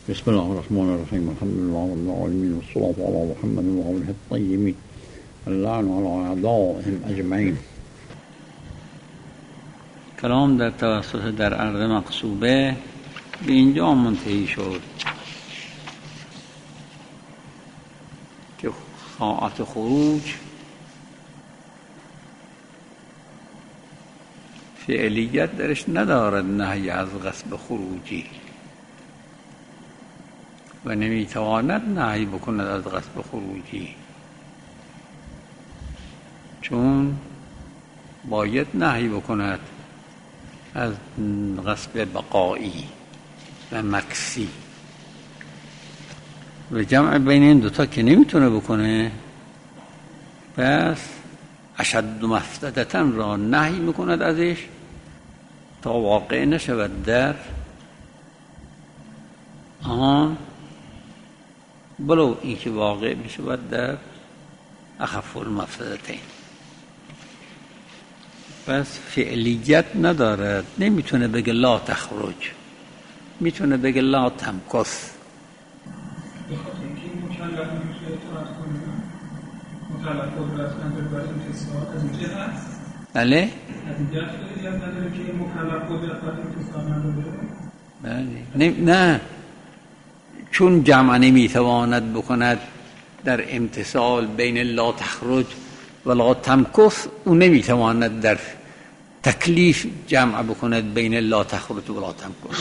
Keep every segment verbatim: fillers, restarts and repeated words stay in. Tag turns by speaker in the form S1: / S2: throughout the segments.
S1: بسم الله الرحمن الرحیم. الحمد لله رب العالمین و الصلاة علی محمد و آله الطیبین اللعن علی اعدائهم اجمعین. کلام در توسط در عرض مقصوبه به اینجا منتهی شد که ساعت خروج فعلیت درش ندارد نهی از غصب خروجی و نمیتواند نهی بکند از غصب خروجی، چون باید نهی بکند از غصب بقایی و مکسی و جمع بین این دوتا که نمیتونه بکنه، پس اشد مفسدتن را نهی میکند ازش تا واقع نشود در آن، بلو این که واقع میشود در اخف المفسدتین. پس فعلیت ندارد، نمیتونه بگه لا تخرج، میتونه بگه لا تمکث. بله؟ از این جهت فعلیت نداره که مکلف قدرت بر امتصال نداره؟ بله. نه، چون جمع نمیتواند بکند در امتصال بین لا تخرج و لا تمکث، او نمیتواند در تکلیف جمع بکند بین لا تخرج و لا تمکث.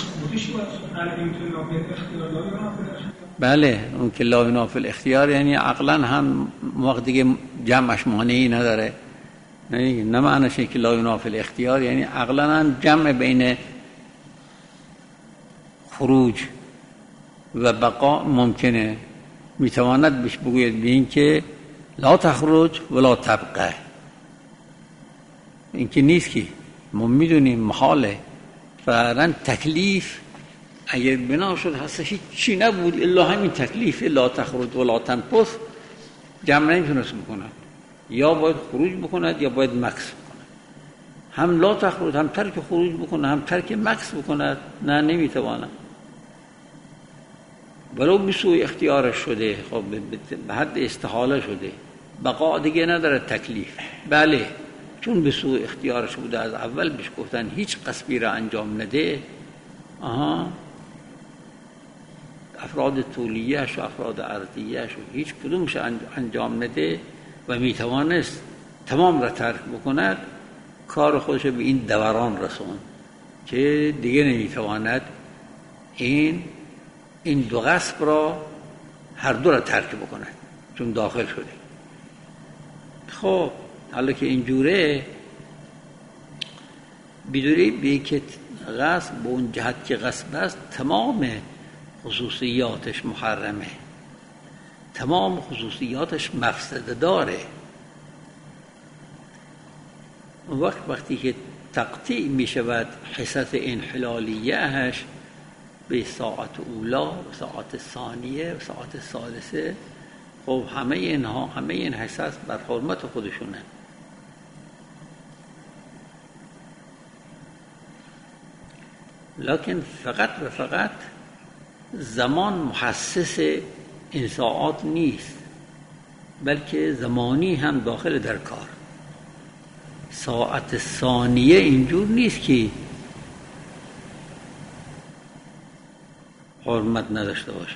S1: بله، اون که لا ینافی الاختیار یعنی عقلا هم وقت دیگه جمعش مانعی نداره، نه نه معنیش که لا ینافی الاختیار یعنی عقلا هم جمع بین خروج و بقا ممکنه، میتواند بهش بگوید به این که لا تخرج ولا تبقى، این که نیست که ما میدونیم محاله. فعلا تکلیف اگر بنا شد هست هیچ چی نبود الا همین تکلیف لا تخرج ولا تمکث، جمع نمیتونست بکنه، یا باید خروج بکند یا باید مکث بکند. هم لا تخرج هم ترک خروج بکنه هم ترک مکث بکند، نه نمیتواند، ولو بسوی اختیارش شده، خب به حد استحاله شده، بقا دیگه نداره تکلیف. بله، چون بسوی اختیارش بوده از اول بهش گفتن هیچ قصبی را انجام نده، آها افراد طولیه‌اش و افراد عرضیه‌اش و هیچ کدومش انجام نده و میتوانست تمام را ترک بکند، کار خودش به این دوران رسون که دیگه نمیتواند این این دو غصب را هر دو را ترک بکند چون داخل شده. خب حالا که اینجوره بدونی به که غصب به اون جهت که غصب است تمام خصوصیاتش محرمه، تمام خصوصیاتش مفسده داره. وقت وقتی که تقطیع می شود حصت انحلالیهش به ساعت اولا و ساعت ثانیه و ساعت ثالثه، خب همه اینها همه این حصص بر حرمت خودشونه. لکن فقط و فقط زمان محسس این ساعات نیست، بلکه زمانی هم داخل در کار. ساعت ثانیه اینجور نیست که حرمت نداشته باشه،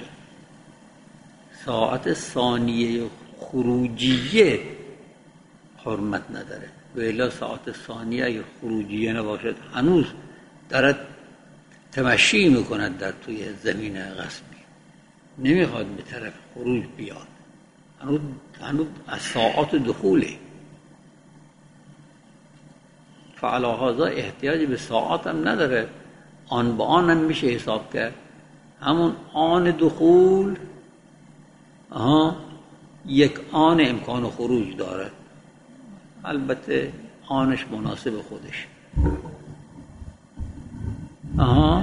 S1: ساعت ثانیه خروجیه حرمت نداره، و الا ساعت ثانیه اگر خروجیه نباشد هنوز دارد تمشی میکند در توی زمین غصبی، نمیخواد به طرف خروج بیاد، هنوز هنوز از ساعات دخوله. فعلا هذا احتیاج به ساعت هم نداره، آن با آن هم میشه حساب کرد. همون آن دخول آها یک آن امکان خروج داره، البته آنش مناسب خودش. آها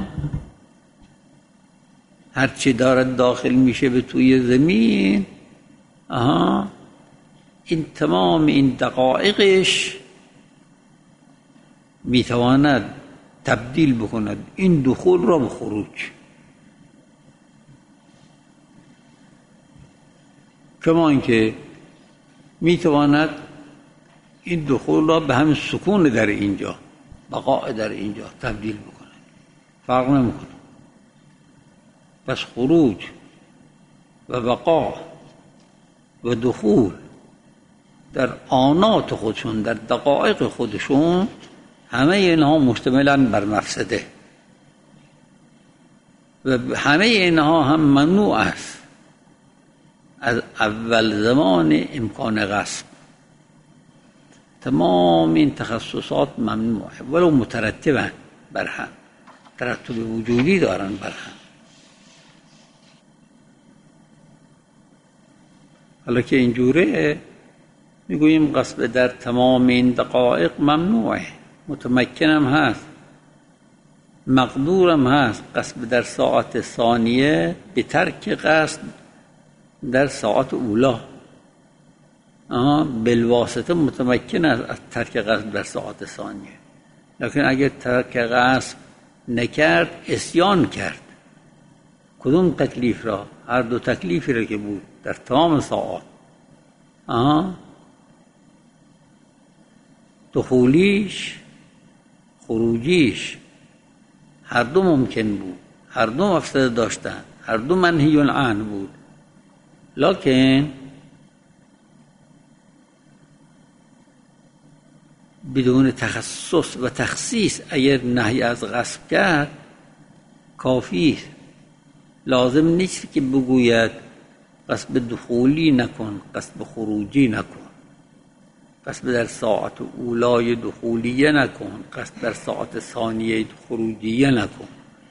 S1: هرچی دارد داخل میشه به توی زمین، آها این تمام این دقایقش میتواند تبدیل بکند این دخول را به خروج. کما اینکه میتواند این دخول را به همین سکون در اینجا، بقاء در اینجا تبدیل بکنه، فرق نمیکنه. پس خروج و بقا و دخول در آنات خودشون، در دقایق خودشون، همه اینها مشتملن بر مفسده و همه اینها هم ممنوع است از اول زمان امکان غصب. تمام این تخصصات ممنوعه ولو مترتبن بر هم، ترتب وجودی دارن بر هم. حالا که اینجوره میگوییم غصب در تمام این دقایق ممنوعه، متمکنم هست، مقدورم هست. غصب در ساعت ثانیه به ترک قصد در ساعت اولا، آها بالواسطه متمکن است از ترک قصد در ساعت ثانیه. لکن اگر ترک قصد نکرد، عصیان کرد. کدوم تکلیف را؟ هر دو تکلیفی را که بود در تمام ساعات، آها دخولیش خروجیش هر دو ممکن بود، هر دو مفسده داشتن، هر دو منهی عنه بود. لکن بدون تخصص و تخصیص اگر نهی از غصب کرد کافی، لازم نیست که بگوید غصب دخولی نکن، غصب خروجی نکن، غصب در ساعت اولای دخولیه نکن، غصب در ساعت ثانیه خروجیه نکن.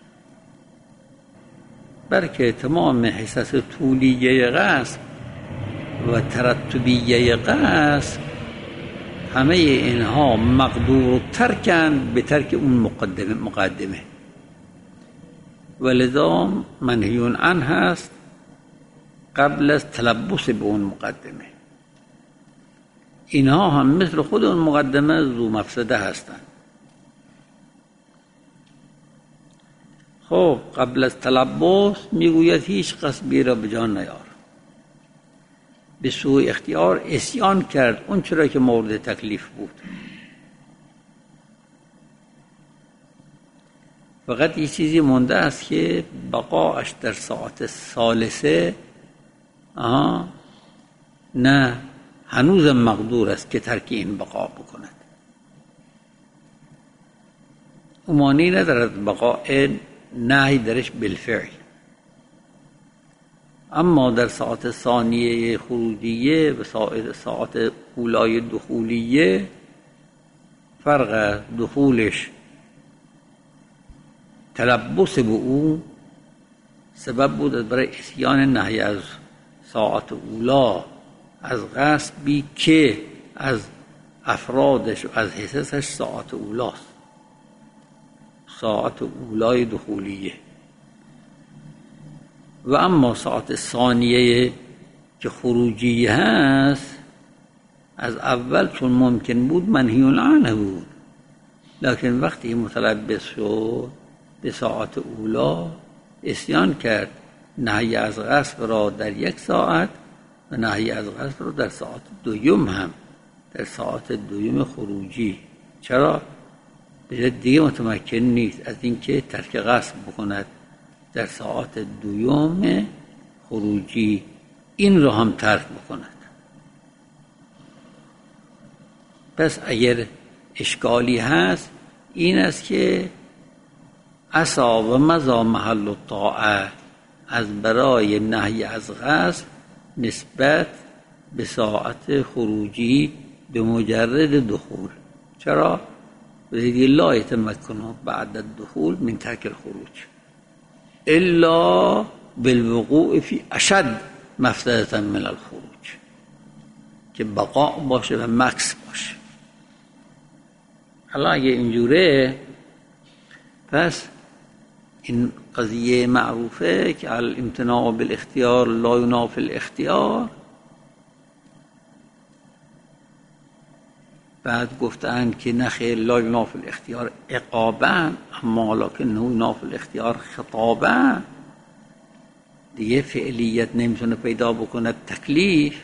S1: بلکه تمام حصص طولیه غصب و ترتبیه غصب همه اینها مقدور ترکن به ترک اون مقدمه مقدمه ولذا منهی عنه هست قبل از تلبس به اون مقدمه. اینها هم مثل خود اون مقدمه ذو مفسده هستند. خب قبل از تلبس میگوید هیچ قصبی را به جان نیار، به سوء اختیار عصیان کرد اون چرا که مورد تکلیف بود. فقط یه چیزی مونده است که بقاش در ساعت ثالثه، آها نه هنوز مقدور است که ترک این بقا بکند. امانی ندارد بقاء نهی درش بالفعل، اما در ساعت ثانیه خروجیه و ساعت اولای دخولیه فرق دخولش تلبس به او سبب بود برای عصیان نهی از ساعت اولا، از غصبی که از افرادش و از حصصش ساعت اولاست، ساعت اولای دخولیه. و اما ساعت ثانیه که خروجی هست از اول چون ممکن بود منهی عنه بود، لکن وقتی متلبس شد به ساعت اولا عصیان کرد، نهی از غصب را در یک ساعت و نهی از غصب را در ساعت دویم هم، در ساعت دویم خروجی. چرا؟ دیگه متمکن نیست از اینکه ترک غصب بکند در ساعت دویم خروجی، این را هم ترک بکند. پس اگر اشکالی هست این است که عصا و مضا محل الطاعه از برای نهی از غصب نسبت به ساعت خروجی به مجرد دخول. چرا؟ بذید لا یتمکنه بعد الدخول من ترک الخروج الا بالوقوع فی اشد مفسدة من الخروج، که بقاء باشه و مکس باشه. حالا اگه اینجوره پس این قضیه معروفه که الامتناع بالاختیار لا ینافی الاختیار، بعد گفتن که نخیر لا ینافی الاختیار عقابا اما لکن ینافی الاختیار خطابا. دیگه فعلیت نمیتونه پیدا بکنه تکلیف،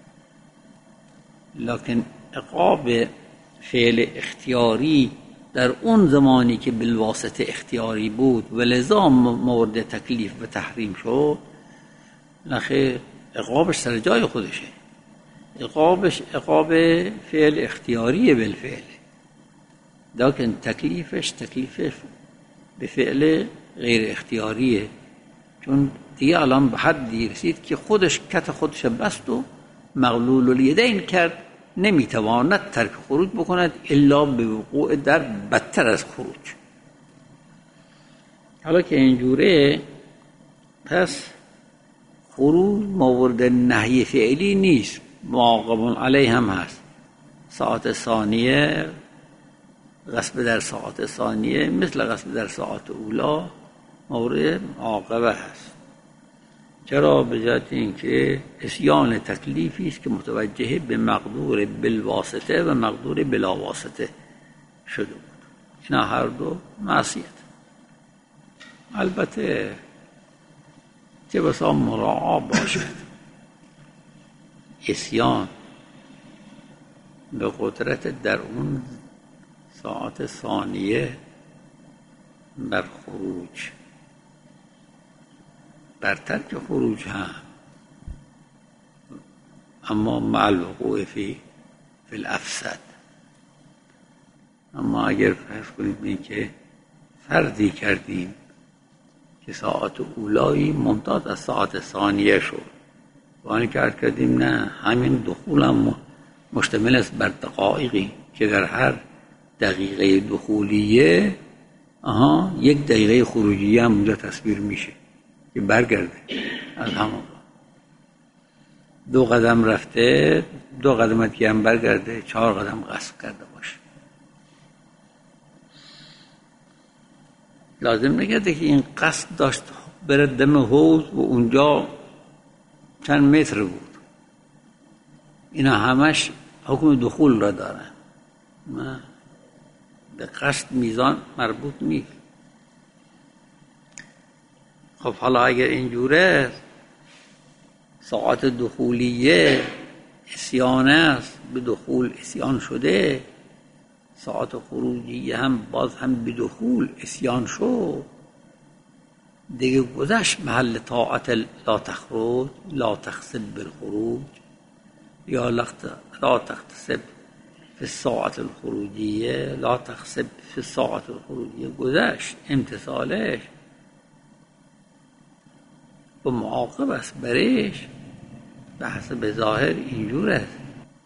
S1: لکن عقاب فعل اختیاری در اون زمانی که بالواسطه اختیاری بود و لذا مورد تکلیف و تحریم شد، نخیر عقابش سر جای خودشه. عقابش عقاب فعل اختیاریه بالفعل، لیکن تکلیفش تکلیف به فعل غیر اختیاریه، چون دیگه الان به حدی رسید که خودش کت خودش بست و مغلول الیدین کرد، نمیتواند ترک خروج بکند الا به وقوع در بدتر از خروج. حالا که اینجوره، پس خروج مورد نهی فعلی نیست، معاقب علیه هم هست. ساعت ثانیه، غصب در ساعت ثانیه مثل غصب در ساعت اولا مورد معاقبه هست. چرا؟ به جهت اینکه عصیان تکلیفی است که متوجه به مقدور بالواسطه و مقدور بلا واسطه شده بود. اینا هر دو معصیت. البته چه بسا مراعا باشد عصیان به قدرت در اون ساعت ثانیه بر خروج، بر ترک خروج هم، اما مع الوقوع فی فی الافسد. اما اگر فرض کنید این که فردی کردیم که ساعت اولایی ممتاز از ساعت ثانیه شد و این کار کردیم نه، همین دخول هم مشتمل است بر دقایقی که در هر دقیقه دخولیه آها یک دقیقه خروجیه هم اونجا تصویر میشه که برگرده از همون دو قدم رفته، دو قدم دیگه هم برگرده، چهار قدم قصد کرده باشه. لازم نگرده که این قصد داشت بره دم حوض و اونجا چند متر بود. اینا همش حکم دخول را دارن، نه به قصد میزان مربوط نیست. خب حالا اگر اینجوره ساعت دخولیه عصیان است، به دخول عصیان شده، ساعت خروجیه هم باز هم به دخول عصیان شد، دیگه گذشت محل طاعت لا تخرج لا تخسب بالخروج یا لا تختصب فی الساعت الخروجیه لا تخسب فی الساعت الخروجیه، گذشت امتصالش و معاقب است برش به حسب ظاهر اینجور است.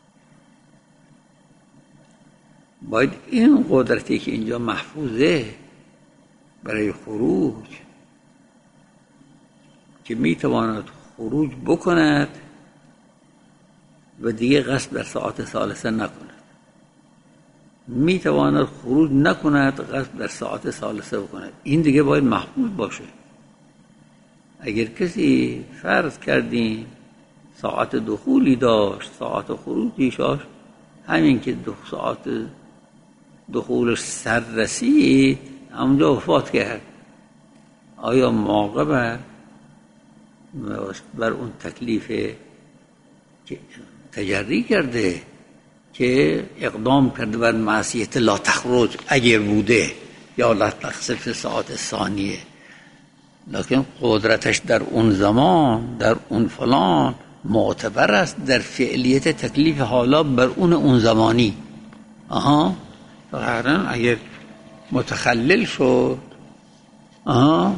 S1: باید این قدرتی که اینجا محفوظه برای خروج که میتواند خروج بکند و دیگه قصد در ساعت ثالثه نکند، میتواند خروج نکند قصد در ساعت ثالثه بکند، این دیگه باید محفوظ باشه. اگر کسی فرض کردیم ساعت دخولی داشت، ساعت خروجی داشت، همین که دو ساعت دخولش سر رسید همونجا وفات کرد، آیا معاقبه بر اون تکلیف که تجری کرده که اقدام کرده بر معصیت لا تخرج اگر بوده یا لا تخسف ساعت ثانیه، لکن قدرتش در اون زمان در اون فلان معتبر است در فعلیت تکلیف حالا بر اون اون زمانی. آها فقط اگر متخلل شد آها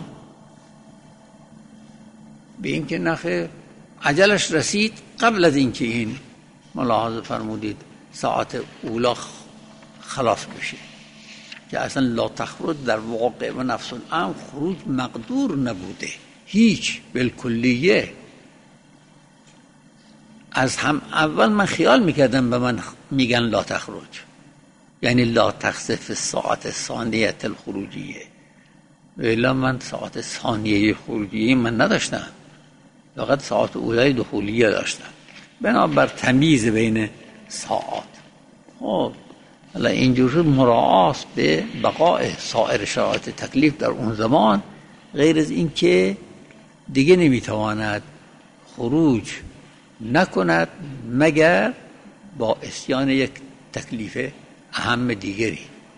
S1: به این که نخیر عجلش رسید قبل از اینکه این ملاحظه فرمودید ساعت اولا خلاص بشه، که اصلا لا تخرج در واقع و نفس الامر خروج مقدور نبوده هیچ بالکلیه. از هم اول من خیال میکردم به من میگن لا تخرج یعنی لا تخسف ساعت ثانیه الخروجیه، ولی من ساعت ثانیه خروجیه من نداشتم، فقط ساعت اولای دخولیه داشتم، بنابر تمیز بین ساعات. خب حالا اینجور مراعاست به بقاء سایر شرایط تکلیف در اون زمان، غیر از این که دیگه نمیتواند خروج نکند مگر با اسیان یک تکلیف اهم دیگری.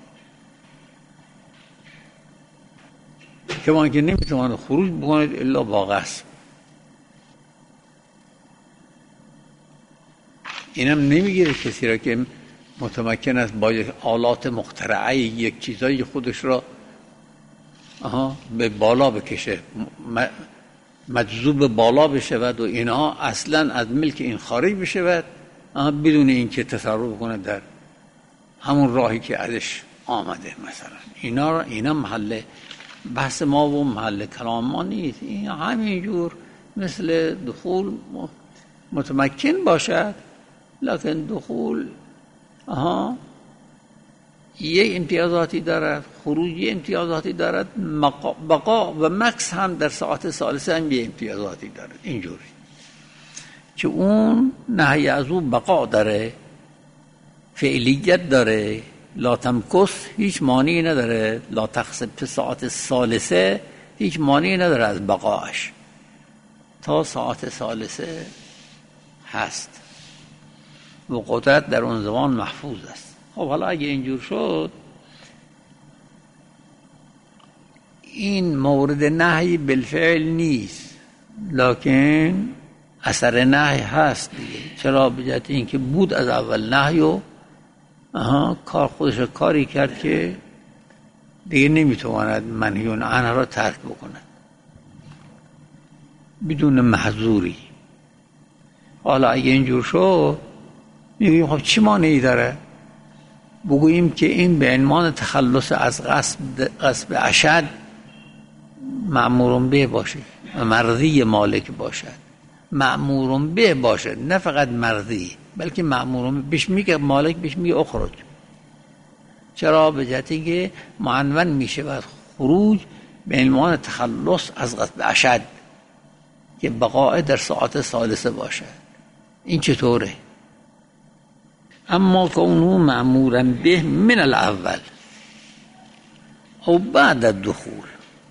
S1: که ما که نمیتواند خروج بکند الا با غصب. اینم نمیگیره کسی را که متمکن است با یک آلات مخترعه یک چیزایی خودش را آها به بالا بکشه، مجذوب بالا بشود و اینها اصلا از ملک این خارج بشود بدون اینکه تصرف کنه در همون راهی که ازش آمده. مثلا اینا اینا محل بحث ما و محل کلام ما نیست. این همینجور مثل دخول متمکن باشد، لکن دخول آها یه امتیازاتی دارد، خروج یه امتیازاتی دارد، بقا و مکس هم در ساعت ثالثه هم یه امتیازاتی دارد. اینجوری که اون نهی از اون بقا داره، فعلیت داره، لا تمکث هیچ مانعی نداره، لا تخسب ساعت ثالثه هیچ مانعی نداره از بقاش تا ساعت ثالثه هست و قدرت در اون زمان محفوظ است. خب حالا اگه اینجور شد، این مورد نهی بالفعل نیست لکن اثر نهی هست دیگه. چرا؟ به جهت اینکه بود از اول نهی و آها کار خودش کاری کرد که دیگه نمیتواند منهی عنه را ترک بکند بدون محظوری. حالا اگه اینجور شد میگوییم خب چی مانعی داره؟ بگوییم که این به عنوان تخلص از غصب غصب اشد مأمور به باشه و مرضی مالک باشد، مأمور به باشه، نه فقط مرضی بلکه مأمور بهش میگه مالک بهش میگه اخرج. چرا؟ به جهت اینکه معنون میشه و خروج به عنوان تخلص از غصب اشد که بقاء در ساعت ثالثه باشه. این چطوره؟ اما کونه مأمورا به من الاول او بعد الدخول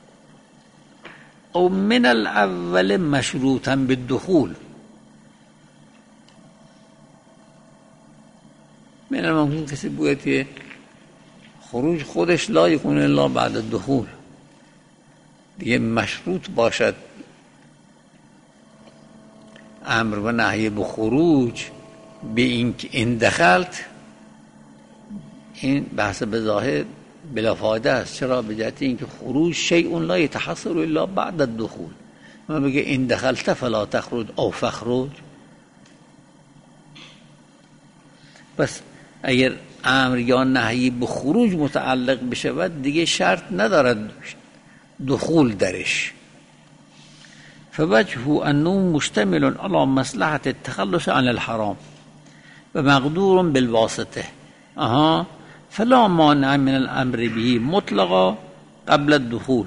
S1: او من الاول مشروطا بالدخول. من الممکن کسی بگوید که خروج خودش لا یکون الا بعد الدخول، دیگه مشروط باشد امر و نهی به خروج به این که این دخلت، این بحث به ظاهر بلا فایده است. چرا؟ به جهت اینکه خروج شیء لا یتحصل الا بعد الدخول. ما بگه این دخلت فلا تخرج او فخرج. پس اگر امر یا نهی به خروج متعلق بشود دیگه شرط ندارد دخول درش. فوجه انه مشتمل على مصلحة التخلص عن الحرام و مقدور بالواسطه اها فلا مانع من الامر به مطلقا قبل الدخول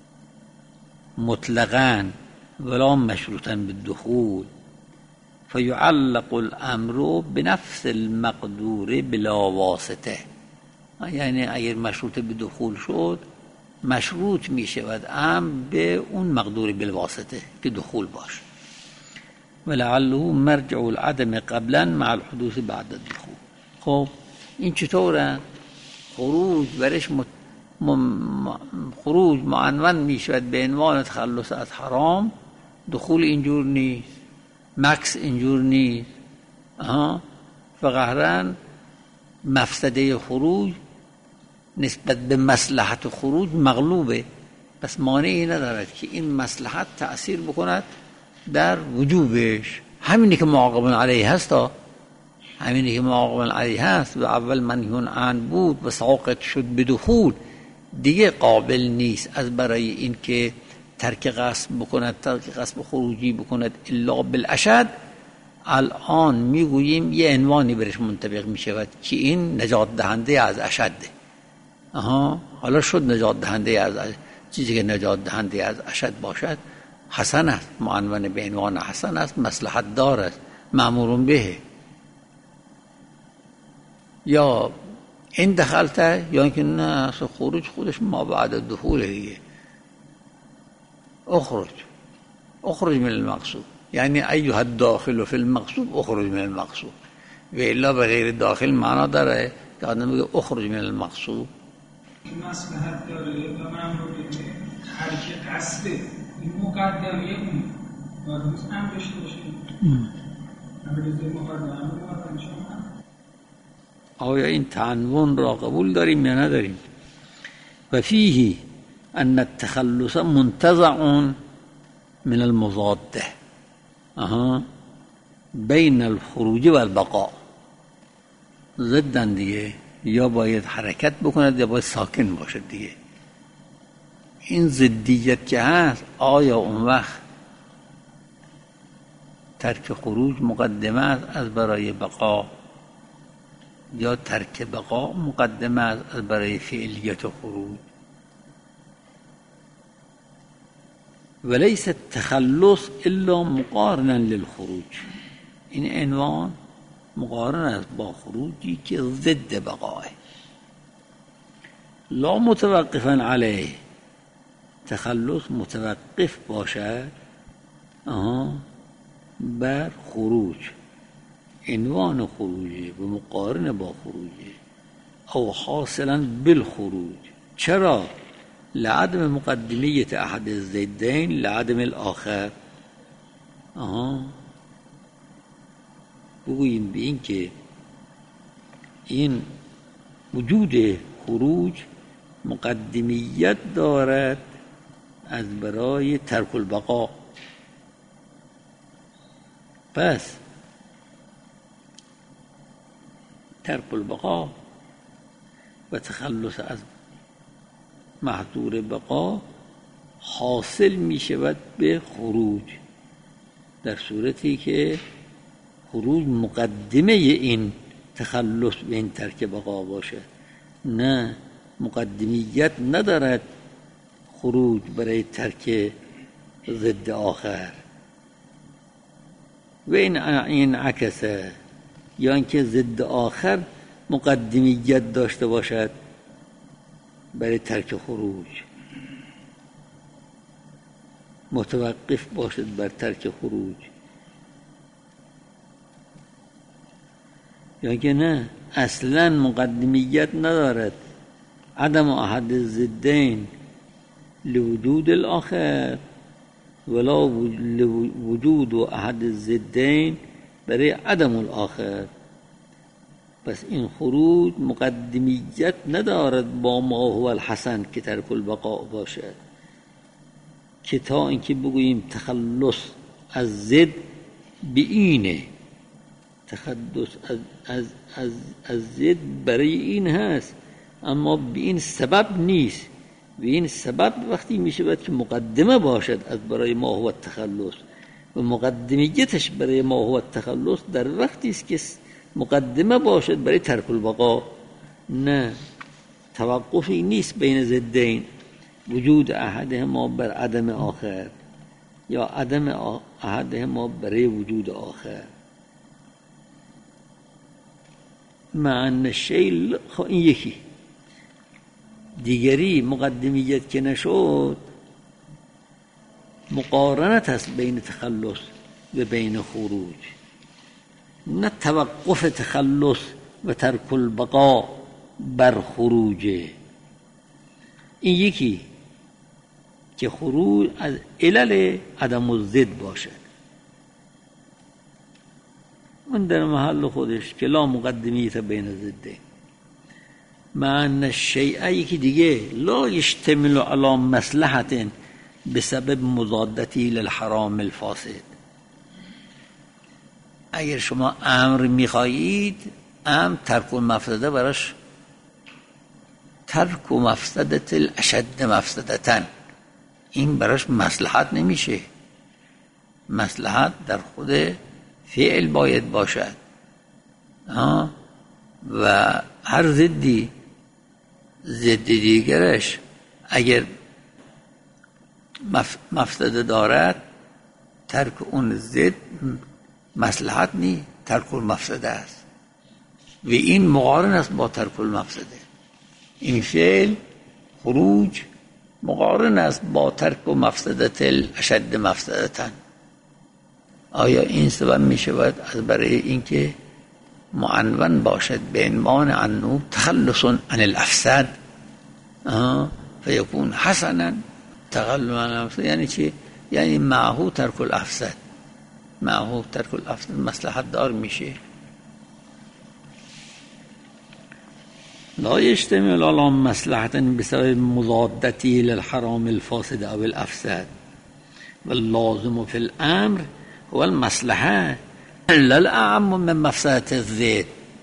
S1: مطلقا ولا مشروطا بالدخول فيعلق الامر بنفس المقدور بلا واسطه. یعنی اگر مشروط به دخول شد مشروط می شود امر به اون مقدور بالواسطه که دخول باشه. ولعله مرجع العدم قبلا مع الحدوث بعد الدخول. خب این چطوره؟ خروج برش مت... م... خروج معنون می شود به عنوان تخلص از حرام، دخول اینجور نیست، مکس اینجور نیست. آها فقهرن مفسده خروج نسبت به مصلحت خروج مغلوبه، پس مانعی ندارد که این مصلحت تأثیر بکند در وجوبش. همینی که معاقب علیه هست ها. همینی که معاقب علیه هست و اول منهی عنه بود و ساقط شد به دخول دیگه قابل نیست از برای این که ترک غصب بکند، ترک غصب خروجی بکند الا بالاشد. الان میگوییم یه عنوانی برش منطبق میشود که این نجات دهنده از اشده. آها حالا شد نجات دهنده از اشد. چیزی که نجات دهنده از اشد باشد حسن است، معنون به عنوان حسن است، مصلحت دار است، مأمور به. یا این دخلته یا اینکه نه خروج خودش ما بعد دخول دیگه اخرج. اخرج من المقصود، یعنی ایها الداخل فی المقصود اخرج من المقصود. و الا به غیر داخل معنا داره که آدم بگه اخرج من المقصود.
S2: مصلحت داره و مأمور ترک قصد این مقدمه اون باید هم داشته باشیم.
S1: آیا این تعنون را قبول داریم یا نداریم؟ و فیه ان التخلص منتزع من المضاده اها بین الخروج و البقاء. ضدن دیگه، یا باید حرکت بکند یا باید ساکن باشد دیگه. این ضدیت که هست، آیا اون وقت ترک خروج مقدمه است از برای بقا یا ترک بقا مقدمه است از برای فعلیت خروج؟ وليس التخلص الا مقارنا للخروج. این عنوان مقارن است با خروجی که ضد بقاه، لا متوقفا علیه. تخلص متوقف باشد آها بر خروج، عنوان خروجه و مقارن با خروجه، او حاصلا بالخروج. چرا؟ لعدم مقدمیت احد الضدین لعدم الاخر. آها بگوییم به این که این وجود خروج مقدمیت دارد از برای ترک البقا. پس ترک البقا و تخلص از محظور بقا حاصل می شود به خروج، در صورتی که خروج مقدمه این تخلص به این ترک بقا باشه. نه، مقدمیت ندارد خروج برای ترک ضد آخر. و این این عکسه، یا اینکه ضد آخر مقدمیت داشته باشد برای ترک خروج، متوقف باشد بر ترک خروج، یا که نه اصلا مقدمیت ندارد. عدم احد الضدین لوجود الاخر ولا وجود احد الضدین برای عدم الاخر. پس این خروج مقدمیت ندارد با ما هو الحسن که ترک البقاء باشد، که تا اینکه بگوییم تخلص از ضد به اینه. تخلص از از از از ضد برای این هست، اما به این سبب نیست. به این سبب وقتی می شود که مقدمه باشد از برای ما هو التخلص، و مقدمیتش برای ما هو التخلص در وقتی است که مقدمه باشد برای ترک البقا. نه، توقفی نیست بین ضدین، وجود احدهما بر عدم آخر یا عدم احدهما برای وجود آخر. معنی شیء این یکی. دیگری مقدمیت که نشد، مقارنت است بین تخلص و بین خروج، نه توقف تخلص و ترک البقا بر خروجه. این یکی که خروج از علل عدم الضد باشد، من در محل خودش که لا مقدمیت بین ضدین. معنی الشیء یکی دیگه، لا یشتمل علی مصلحت بسبب مضادتی للحرام الفاسد. اگر شما امر میخواهید، امر ترک المفسده براش ترک و مفسدت الاشد مفسدتن، این براش مصلحت نمیشه. مصلحت در خود فعل باید باشد. ها و هر ضدی ضد دیگرش اگر مفسده دارد، ترک اون ضد مصلحت نی، ترک المفسده است و این مقارن است با ترک المفسده. این فعل خروج مقارن است با ترک و مفسدت الاشد مفسدتن. آیا این سبب می شود از برای اینکه معنون باشد به عنوان انه تخلص عن الافساد فیکون حسنا تخلص عن الافساد؟ یعنی چی؟ یعنی معه ترک الافساد، معه ترک الافساد مصلحت دار میشه. لا يشتمل على مصلحة بسبب مضادته للحرام الفاسد أو الأفساد، واللازم في الأمر هو المصلحة لا الأعم من مفسدة الذات،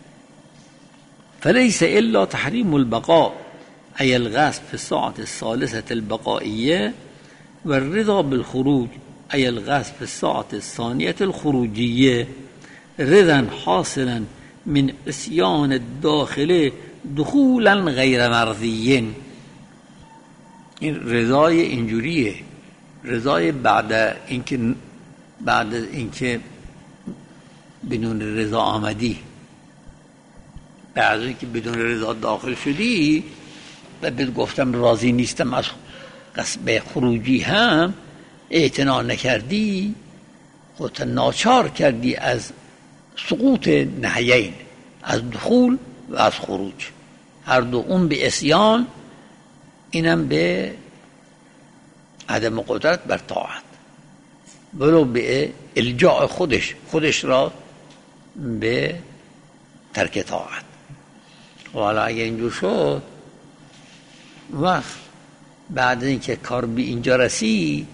S1: فليس إلا تحريم البقاء أي الغصب في الساعة الثالثة البقائية، والرضا بالخروج أي الغصب في الساعة الثانية الخروجية، رضا حاصلا من عصيان الداخل دخولا غیر مرضی. این رضای اینجوریه، رضای بعد اینکه بعد اینکه بدون رضا آمدی، بعد اینکه بدون رضا داخل شدی و بهت گفتم راضی نیستم از قصب خروجی هم اعتنا نکردی، خودت ناچار کردی از سقوط نهیین، از دخول و از خروج. هر دو، اون به عصیان، اینم به عدم قدرت بر طاعت، ولو به الجاء خودش خودش را به ترک طاعت. و حالا اگه اینجور شد، وقت بعد اینکه کار به اینجا رسید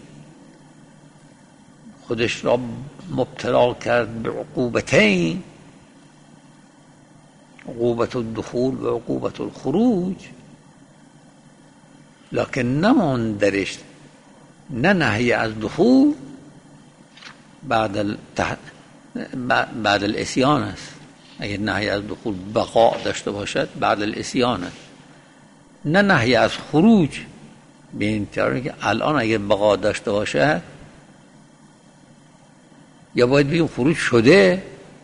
S1: خودش را مبتلا کرد به عقوبتین، عقوبت الدخول و عقوبت الخروج، لکن نمان درش نه نهی از دخول بعد التح... بعد الاسیان است. اگر نهی از دخول بقاء داشته باشد بعد الاسیان است، نه نهی از خروج. به این طوری که الان اگر بقاء داشته باشد یا باید بگیم خروج شده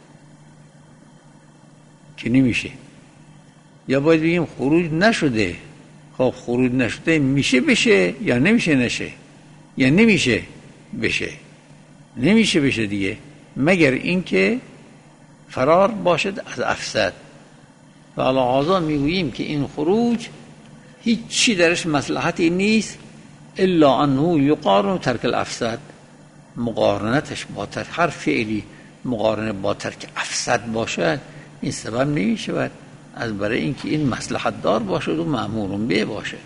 S1: که نمیشه، یا باید بگیم خروج نشده. خب خروج نشده میشه بشه یا نمیشه نشه، یا نمیشه بشه، نمیشه بشه دیگه، مگر اینکه فرار باشد از افسد. و علاوه میگوییم که این خروج هیچ چی درش مصلحتی نیست الا انه یقارن ترک الافسد. مقارنتش با ترک هر فعلی مقارنه با ترک افسد باشد، این سبب نمی شود از برای اینکه این مصلحت دار باشد و مأمور به باشه.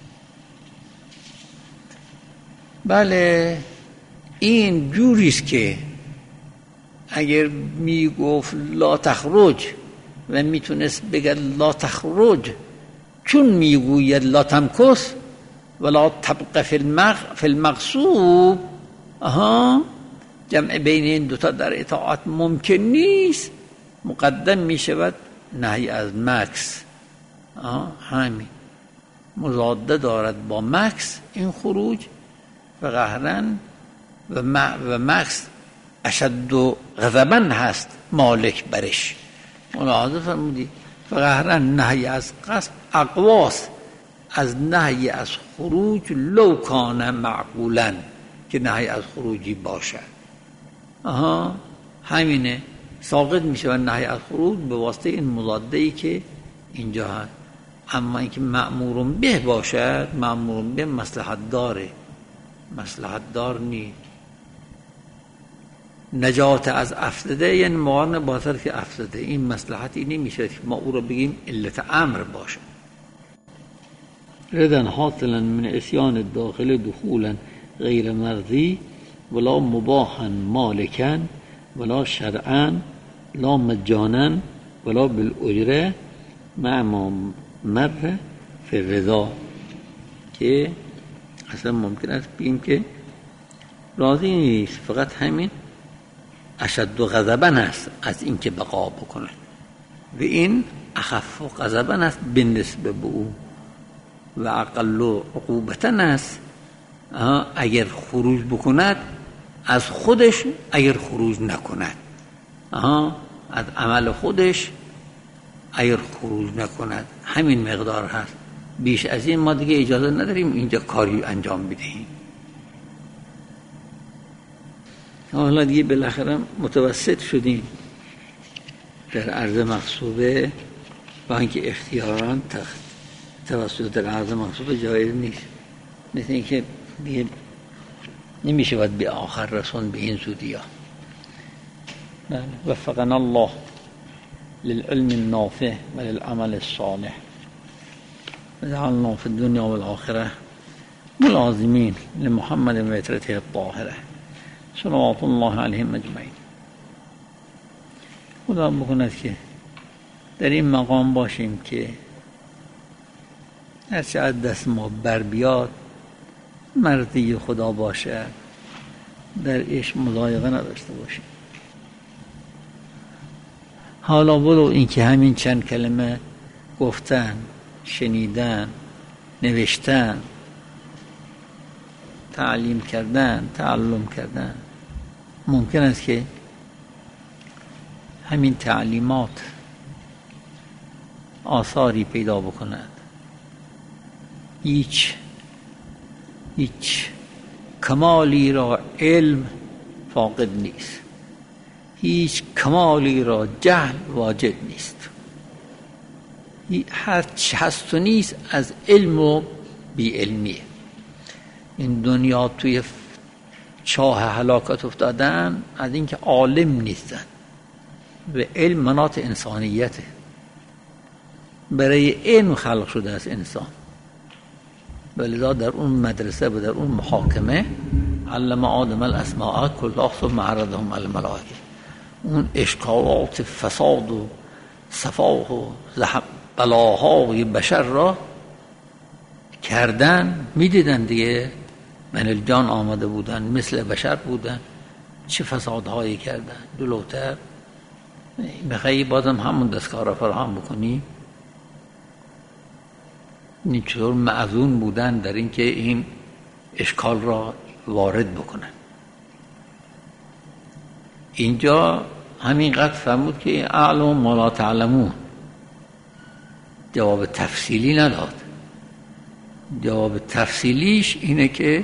S1: بله، این جوریست که اگر می گفت لا تخرج و میتونست بگه لا تخرج، چون میگوید لا تمکث ولا تبقى فی المغ فی المغصوب، آها، جمع بین این دوتا در اطاعت ممکن نیست، مقدم می شود نهی از مکس. همین مضاده دارد با مکس این خروج و قهرن و, و مکس اشد و غضبا هست مالک برش. ملاحظه فرمودی فقهرن نهی از قصد اقواس از نهی از خروج لو کان معقولا، که نهی از خروجی باشد. آها، همینه، ساقط میشه و نهی از خروج به واسطه این مضاده‌ای که اینجا هست. اما اینکه مأمور به باشد، مأمور به مصلحت داره، مصلحت دار نیست. نجات از افسده یعنی مقارنه با ترک افسده، این مصلحتی نمیشه که ما او را بگیم علت امر باشه. رضا حاصلا من عصیان الداخل دخولا غیر مرضی ولا مباحا مالکا ولا شرعا لا مجانا ولا بالاجره مع ما مر فی الرضا، که اصلا ممکن است بگیم که راضی نیست، فقط همین اشد و غضبا است از اینکه بقا بکنه و این اخف و غضبا است بالنسبه به او و اقل و عقوبتا است اگر خروج بکند از خودش، اگر خروج نکند آها از عمل خودش اگر خروج نکند، همین مقدار هست. بیش از این ما دیگه اجازه نداریم اینجا کاری انجام بدهیم. حالا دیگه بالاخره متوسط شدیم در عرض مغصوبه، با اینکه اختیاران تخت توسط در عرض مغصوبه جایز نیست، مثل اینکه دیگه نمیشه باید به آخر رسون به این زودی ها. وفقنا الله للعلم النافع و للعمل الصالح وجعلنا في الدنيا والآخرة ملازمين لمحمد و عترته الطاهرة صلوات الله علیهم اجمعین. خدا بکند که در این مقام باشیم که هرچه از دست ما بر بیاد مرضی خدا باشه، در عشق مضایقه نداشته باشیم. حالا ولو این که همین چند کلمه گفتن، شنیدن، نوشتن، تعلیم کردن، تعلم کردن، ممکن است که همین تعلیمات آثاری پیدا بکند. هیچ هیچ کمالی را علم فاقد نیست، هیچ کمالی را جهل واجد نیست. هر چه هست و نیست از علم و بی علمیه. این دنیا توی چاه هلاکت افتادن از اینکه عالم نیستن. به علم مناط انسانیته، برای علم خلق شده است انسان. ولذا در اون مدرسه و در اون محاکمه علم آدم الاسماء کلها ثم عرضهم علی الملائکه، اون اشکالات فساد و صفاه و بلاهای بشر را کردن، میدیدن دیگه من الجان آمده بودن، مثل بشر بودن، چه فسادهایی کردن. جلوتر بخیی بازم همون دستکار را فراهم بکنی. این چطور معذون بودن در اینکه این اشکال را وارد بکنن. اینجا همینقدر فرمود که اعلم ما لا تعلمون، جواب تفصیلی نداد. جواب تفصیلیش اینه که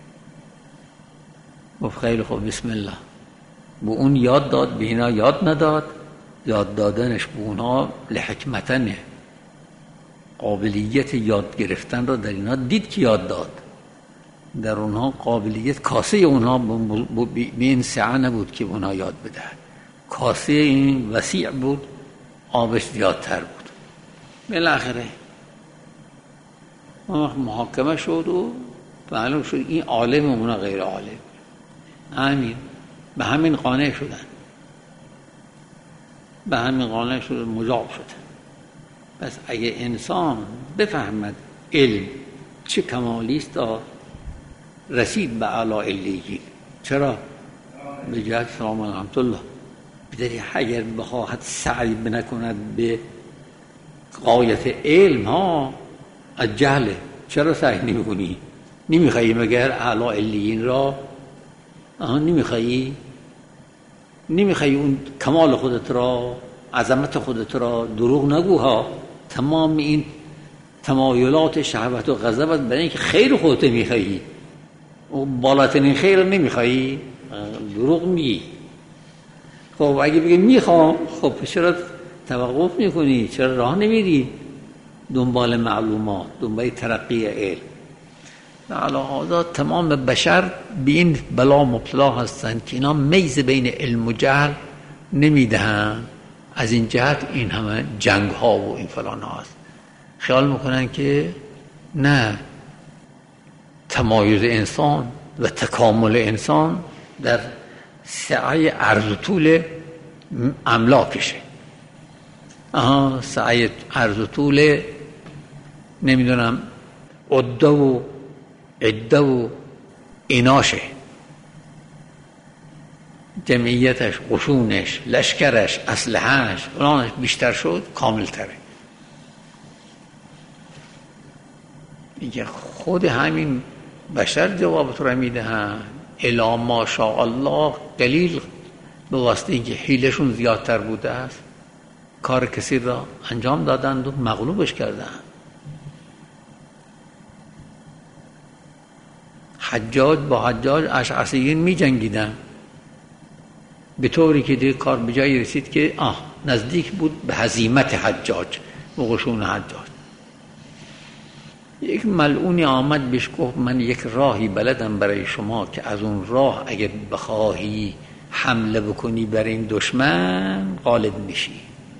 S1: گفت خیلی خوب بسم الله، به اون یاد داد، به اینا یاد نداد. یاد دادنش به اونها لحکمتنه، قابلیت یاد گرفتن را در اینا دید که یاد داد. در اونها قابلیت، کاسه اونها به این سعه نبود که اونها یاد بده، کاسه این وسیع بود، آبش زیادتر بود. بالاخره محاکمه شد و معلوم شد این عالم و اونا غیر عالم. همین به همین قانع شدن، به همین قانع شد، مجاب شد. پس اگه انسان بفهمد علم چه کمالیست، رسید به اعلی علیین. چرا؟ به جهت سلام رحمت الله. بدری اگر بخواهد سعی بنکند به غایت علم ها از جهله. چرا سعی نمی کنی؟ نمیخوایی مگر اعلی علیین را؟ آها نمیخوایی؟ نمیخوایی اون کمال خودت را، عظمت خودت را؟ دروغ نگوها. تمام این تمایلات شهوت و غضبت برای اینکه خیر خودت میخوایی، و بالاترین خیر نمیخوایی، دروغ میگی. خب اگه بگی میخوام، خب چرا توقف میکنی؟ چرا راه نمیری دنبال معلومات، دنبال ترقی علم؟ علاوه تمام بشر به این بلا مبتلا هستند که اینا میز بین علم و جهل نمیدهن. از این جهت این همه جنگ ها و این فلان هاست. خیال میکنن که نه، تمایز انسان و تکامل انسان در سعی عرض و طول املاکشه. آها سعی عرض و طول نمیدونم عده و عده و ایناشه، جمعیتش، قشونش، لشکرش، اسلحه‌اش، فلانش بیشتر شد، کامل تره. میگه خود همین بشر جواب تو را میدهن. الا ماشاء الله قلیل، به واسطه اینکه حیلشون زیادتر بوده است، کار کسی را انجام دادند و مغلوبش کردند. حجاج با حجاج اشعثیین می جنگیدن، به طوری که دیگه کار به جایی رسید که آه نزدیک بود به هزیمت حجاج و قشون حجاج. یک ملعونی آمد بهش گفت من یک راهی بلدم برای شما که از اون راه اگه بخواهی حمله بکنی بر این دشمن غالب میشی.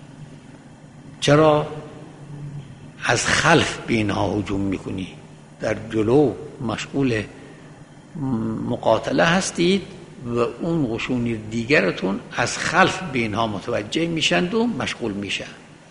S1: چرا؟ از خلف به اینها هجوم میکنی، در جلو مشغول مقاتله هستید و اون قشون دیگرتون از خلف به اینها متوجه میشند و مشغول میشن.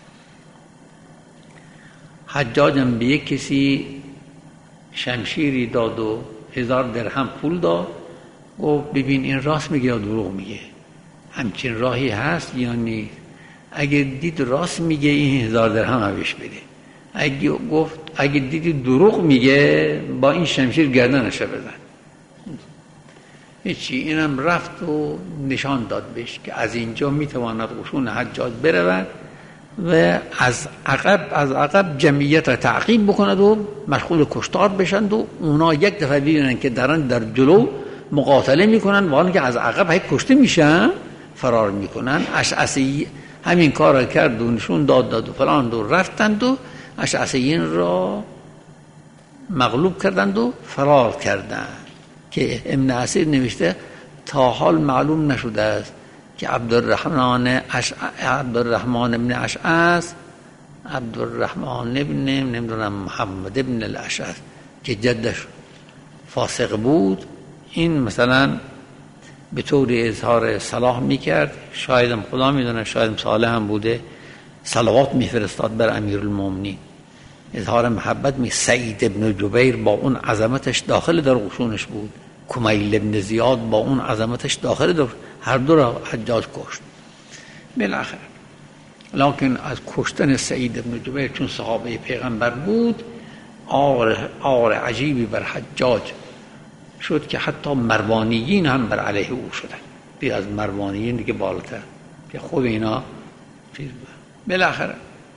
S1: حجاجم به یک کسی شمشیری داد و هزار درهم پول داد، گفت ببین این راست میگه یا دروغ میگه، همچین راهی هست یا نیست؟ اگه دید راست میگه این هزار درهم هم بهش بده، اگه گفت اگه دیدی دروغ میگه با این شمشیر گردنش بزن. هیچی، اینم رفت و نشان داد بهش که از اینجا میتواند قشون حجاج برود و از عقب از عقب جمعیت را تعقیب بکند و مشغول کشتار بشند و اونا یک دفعه ببینن که درن در جلو مقاتله میکنن و آنکه از عقب هی کشته میشن فرار میکنن. اشعثی همین کار را کرد و نشون داد داد و فلان و رفتند و اشعثیین را مغلوب کردند و فرار کردند که ابن اسیر نوشته تا حال معلوم نشده است که عبدالرحمن اش... عبدالرحمن ابن اشعث عبدالرحمن ابن نمیدونم محمد ابن الاشعث که جدش فاسق بود، این مثلا به طور اظهار صلاح میکرد، شایدم خدا میدونه شایدم صالح هم بوده، صلوات میفرستاد بر امیرالمومنین، اظهار محبت می. سعید ابن جبیر با اون عظمتش داخل در قشونش بود، کمیل ابن زیاد با اون عظمتش داخل در، هر دو را حجاج کشت بالاخره. لکن از کشتن سعید ابن جبیر چون صحابه پیغمبر بود آر, آر عجیبی بر حجاج شد که حتی مروانیین هم بر علیه او شدن، بی از مروانیین دیگه بالاتر که خود اینا چیز بود. بالاخره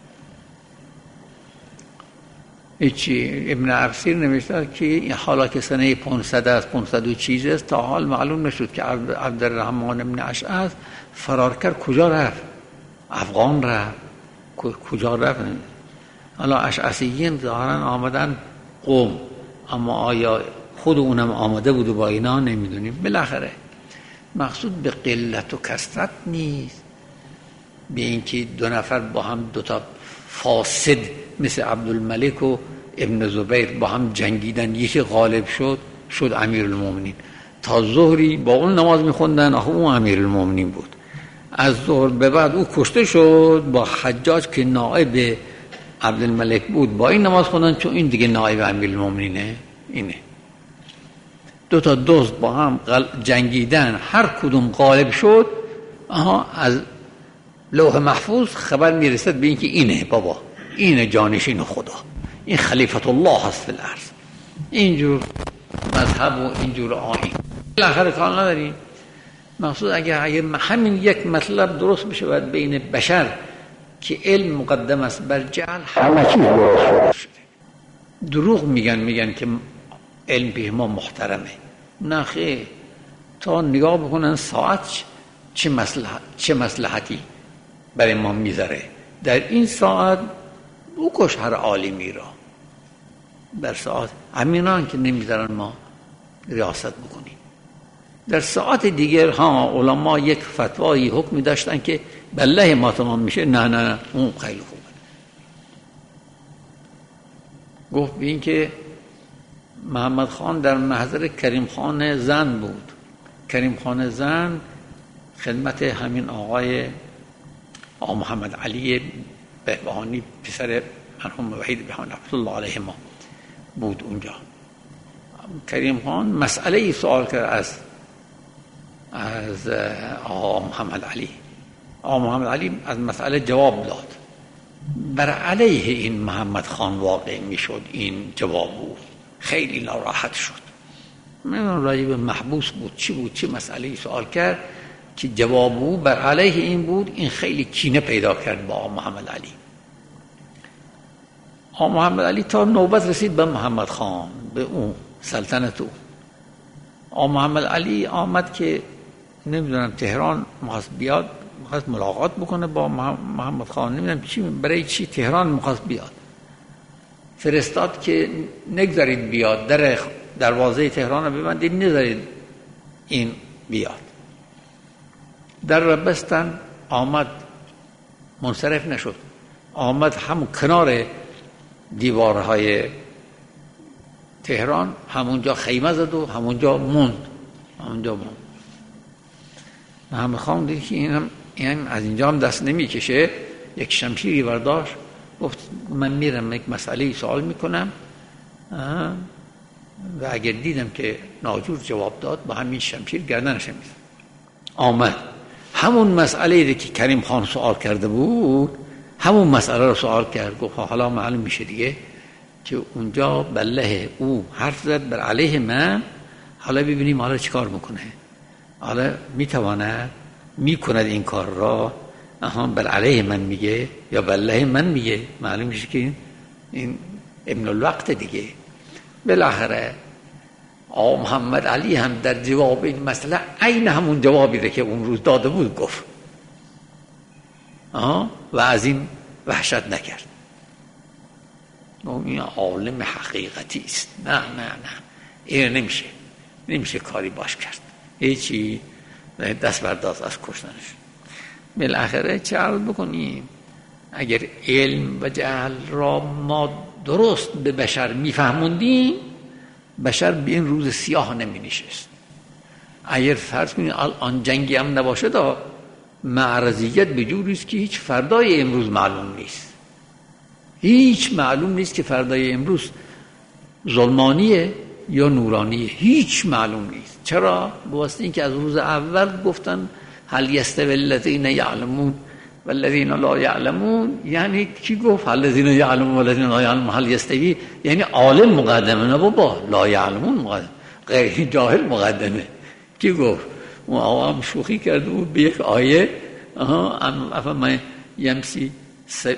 S1: هیچی. ابن اسیر نوشته که حالا که سنه پانصد از پانصد و چیز است تا حال معلوم نشد که عبدالرحمن ابن اشعث فرار کرد کجا رفت، افغان رفت کجا رفت. حالا اشعثیین ظاهرا آمدن قوم، اما آیا خود اونم آمده بود و با اینا نمیدونیم. بالاخره مقصود به قلت و کثرت نیست، به اینکه دو نفر با هم دوتا فاسد مثل عبدالملک و ابن زبیر با هم جنگیدن، یکی غالب شد شد امیرالمومنین. تا ظهری با اون نماز میخوندن، آخه اون امیرالمومنین بود. از ظهر به بعد او کشته شد، با حجاج که نائب عبدالملک بود با این نماز خوندن، چون این دیگه نائب امیرالمومنینه. اینه دو تا دوست با هم جنگیدن، هر کدوم غالب شد، آها از لوح محفوظ خبر میرسد به اینکه اینه بابا، اینه جانشین خدا، این خلیفت الله هست فی الارض. اینجور مذهب و اینجور آیین بالاخره کار نداریم. مقصود اگر همین یک مطلب درست بشه باید بین بشر که علم مقدم است بر جهل، همه چیز درست شده. دروغ میگن میگن که علم به ما محترمه، نه خیر. تا نگاه بکنن ساعت چه مصلحت چه مصلحتی برای ما میذاره، در این ساعت او کش هر عالمی را در ساعت همینان که نمیذارن ما ریاست بکنیم. در ساعت دیگر ها علما یک فتوایی حکمی داشتن که بالله ما تمام میشه، نه نه نه اون خیلی خوبه. گفت به این که محمد خان در محضر کریم خان زن بود. کریم خان زن خدمت همین آقای آقا محمد علی بهبهانی پسر مرحوم وحید بهبهانی رحمت الله علیه ما بود اونجا. کریم خان مسئله ای سوال کرد از از آقا محمد علی. آقا محمد علی از مسئله جواب داد، بر علیه این محمد خان واقع می شد این جواب بود. خیلی ناراحت شد. من راجع به محبوس بود چی بود چی مسئله ای سوال کرد که جواب او بر علیه این بود. این خیلی کینه پیدا کرد با آقا محمد علی. آقا محمد علی تا نوبت رسید به محمد خان، به اون سلطنت او. آقا محمد علی آمد که نمیدونم تهران میخواست بیاد، میخواست ملاقات بکنه با محمد خان، نمیدونم چی برای چی تهران میخواست بیاد، فرستاد که نگذارید بیاد، در دروازه تهران رو ببندید، نذارید این بیاد. در رو بستن، آمد منصرف نشد، آمد همون کنار دیوارهای تهران همونجا خیمه زد و همونجا موند همونجا موند محمد خان دید که این هم این از اینجا هم دست نمی کشه، یک شمشیری برداشت گفت من میرم یک مسئله سوال میکنم و اگر دیدم که ناجور جواب داد با همین شمشیر گردنش میزنم. آمد همون مسئله که کریم خان سوال کرده بود همون مسئله رو سوال کرد، گفت حالا معلوم میشه دیگه که اونجا بله او حرف زد بر علیه من، حالا ببینیم حالا چیکار میکنه، حالا میتواند میکند این کار را، آها بر علیه من میگه یا بله من میگه، معلوم میشه که این ابن الوقت دیگه. بالاخره آقا محمد علی هم در جواب این مسئله عین همون جوابی ده که اون روز داده بود گفت آها و از این وحشت نکرد. این عالم حقیقتی است، نه نه نه این نمیشه نمیشه کاری باش کرد، هیچی دست برداز از کشتنش. بالاخره چه عرض بکنیم، اگر علم و جهل را ما درست به بشر میفهموندیم بشر به این روز سیاه نمی نشست. اگر فرض کنید آن جنگی هم نباشه دا معرضیت به جوری است که هیچ فردای امروز معلوم نیست، هیچ معلوم نیست که فردای امروز ظلمانیه یا نورانیه، هیچ معلوم نیست. چرا؟ بواسطه اینکه از روز اول گفتن هل یستوی الذین یعلمون والذین لا یعلمون، یعنی کی گفت الذین یعلمون والذین لا یعلمون هل یستوی، یعنی عالم مقدمه، نه بابا لا یعلمون مقدمه، غیر جاهل مقدمه. کی گفت؟ اون آقا هم شوخی کرده بود به یک آیه آها افما یمسی سب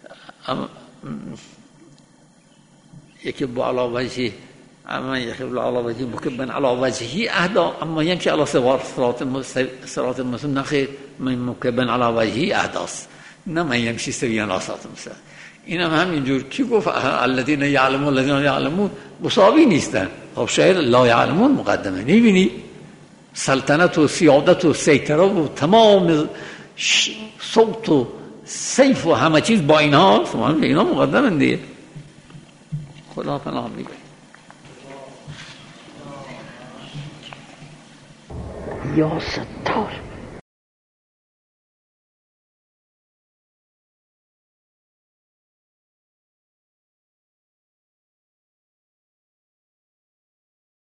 S1: یکی با علا وجهی اما یخبر علی وجهی مکبن علی وجهی اهدا اما یمشی علی صراط صراط مستقیم، نخیر من مکبن علی وجهی اهداست، نه من یمشی سویان علی صراط مستقیم. این هم همینجور کی گفت الذین یعلمون الذین لا یعلمون مساوی نیستن. خب شاید لا یعلمون مقدمه، میبینی سلطنت و سیادت و سیطره و تمام صوت و سیف و همه چیز با اینها اینا مقدمه دیگه. خدا پناه میبره. یا ستار